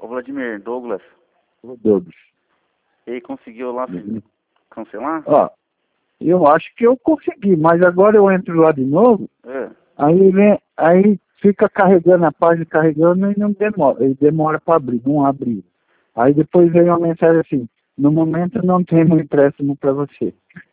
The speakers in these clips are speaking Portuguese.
Ô Vladimir, Douglas, Todos. ele conseguiu lá cancelar? Ó, eu acho que eu consegui, mas agora eu entro lá de novo, É. aí fica carregando a página, carregando e não demora, ele demora para abrir, não abre. Aí depois vem uma mensagem assim, no momento não temos empréstimo para você.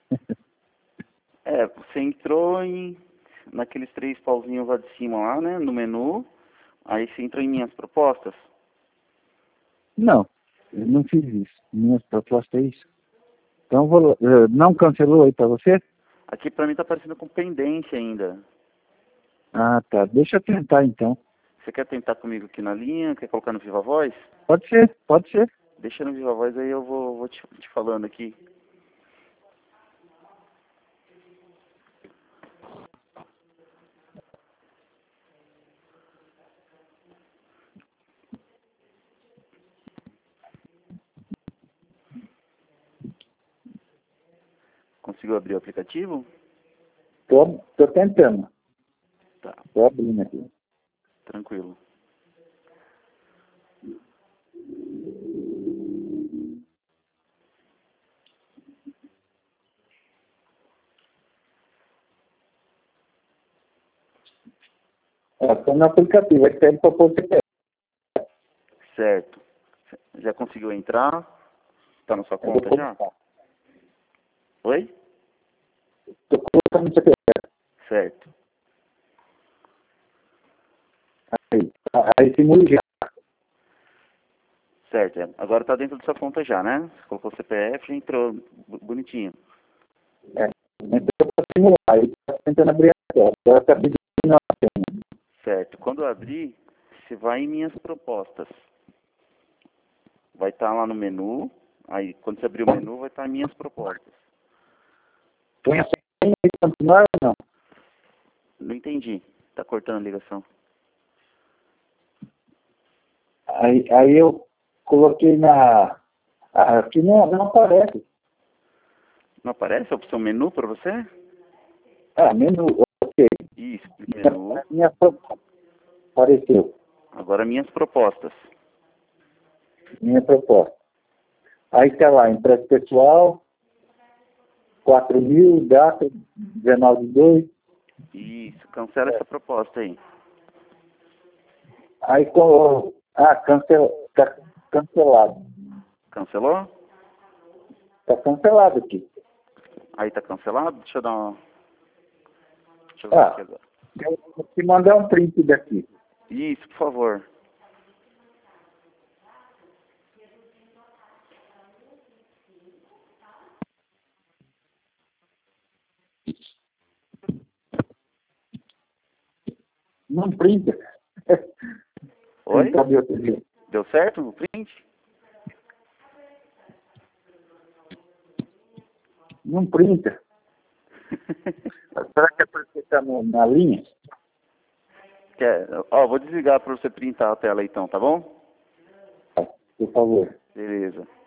É, você entrou naqueles 3 pauzinhos lá de cima lá, né, no menu, aí você entrou em minhas propostas. Não, eu não fiz isso. Minha proposta é isso. Então, não cancelou aí para você? Aqui pra mim tá aparecendo com pendente ainda. Ah, tá. Deixa eu tentar então. Você quer tentar comigo aqui na linha? Quer colocar no Viva Voz? Pode ser, pode ser. Deixa no Viva Voz aí eu vou te falando aqui. Conseguiu abrir o aplicativo? Tô tentando. Tá, Tô abrindo aqui. tranquilo. Tô no aplicativo, aí pede para pôr o CPF. Certo. Já conseguiu entrar? Tá na sua Eu vou conta já? colocar. Oi? Tô colocando o CPF. Certo. Aí simula já. Certo. Agora tá dentro da sua conta já, né? Você colocou o CPF, já entrou bonitinho. Então para simular. Aí tá tentando abrir a tela. Agora tá pedindo a senha. Certo. Quando eu abrir, você vai em minhas propostas. Vai estar lá no menu. Aí, quando você abrir o menu, vai estar em minhas propostas. Põe a senha e continuar ou não? Não entendi. Tá cortando a ligação. Aí eu coloquei na... Aqui não aparece. Não aparece a opção menu para você? Menu, ok. Isso, menu. Minha proposta. Apareceu. Agora minhas propostas. Minha proposta. Aí tá lá, empréstimo pessoal, 4.000, data, 19/2. Isso, cancela essa proposta aí. Aí, tá cancelado. Cancelou? Tá cancelado aqui. Aí tá cancelado? Deixa eu dar uma... Deixa eu ver aqui agora. Eu vou te mandar um print daqui. Isso, por favor. Não printa. Oi? Então, de outro jeito. Deu certo o print? Não printa. Será que é porque tá na linha? Vou desligar para você printar a tela então, tá bom? Por favor. Beleza.